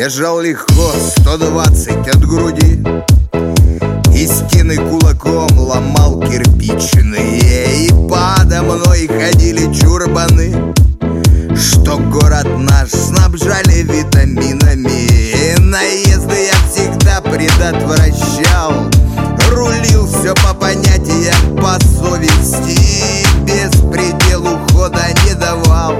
Я жал легко 120 от груди, и стены кулаком ломал кирпичные, и подо мной ходили чурбаны, что город наш снабжали витаминами. И наезды я всегда предотвращал, рулил все по понятиям, по совести, и беспределу хода не давал,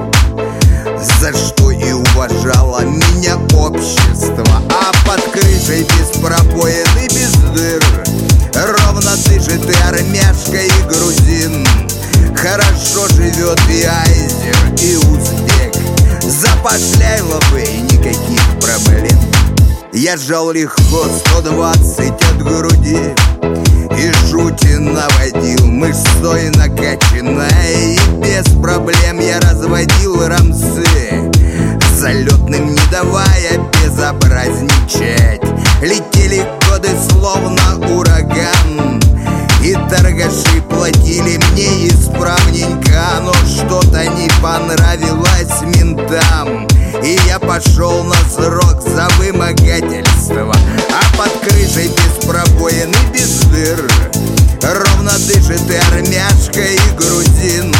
за что и уважало меня общество. А под крышей без пробоин и без дыр ровно дышит и армяшка, и грузин. Хорошо живет и айзер, и узбек. Запошляй лобы, никаких проблем. Я жал легко 120 от груди, и жути наводил мышцой накачанной, и без проблем я разводил рамсы, залетным не давая безобразничать. Летели годы словно ураган, и торгаши платили мне исправненько, но что-то не понравилось ментам, и я пошел на срок за вымогательство. А под крышей без пробоин и без дыр ровно дышит и армяшка, и грузин.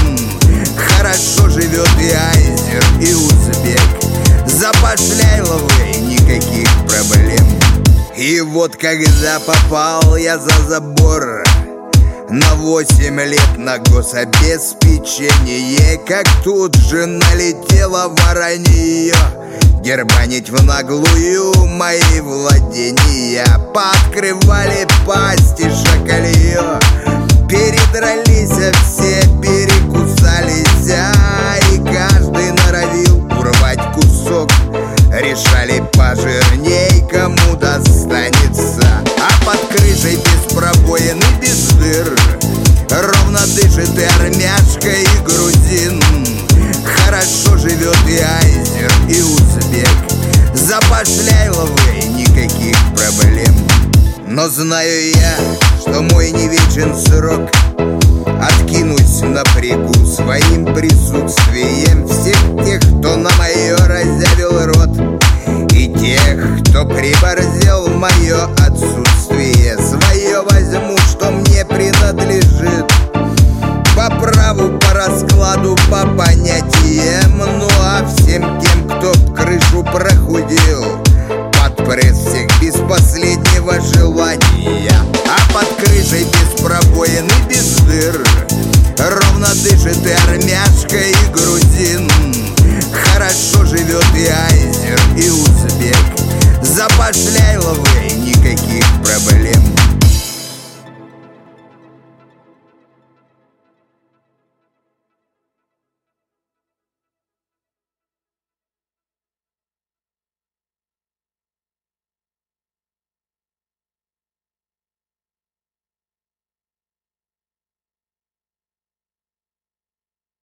Хорошо живет и айзер, и узбек. Запошляй лавы, никаких проблем. И вот когда попал я за забор на 8 лет на гособеспечение, как тут же налетело воронье, дербанить в наглую мои владения. Пооткрывали пасти шакалье, передрались все, перекусались, и каждый норовил урвать кусок. Решали пожирней, кому достанется. А под крышей без пробоин и без дыр ровно дышит и армяшка, и грузин. Хорошо живет и айзер, и узбек. Запошляй лавы, никаких проблем. Но знаю я, что мой не вечен срок, откинусь напрягу своим присутствием всех тех, кто на мое разявил рот, и тех, кто приборзел в мое отсутствие. Свое возьму, что мне принадлежит, по праву, по раскладу, по понятиям. Ну а всем тем, кто в крышу прохудил, под пресс всех без последнего желания. А под крышей без пробоин и без дыр ровно дышит и армяшка, и грузин. Хорошо живет и айзер, и узбек. Запошляй лавы, никаких проблем.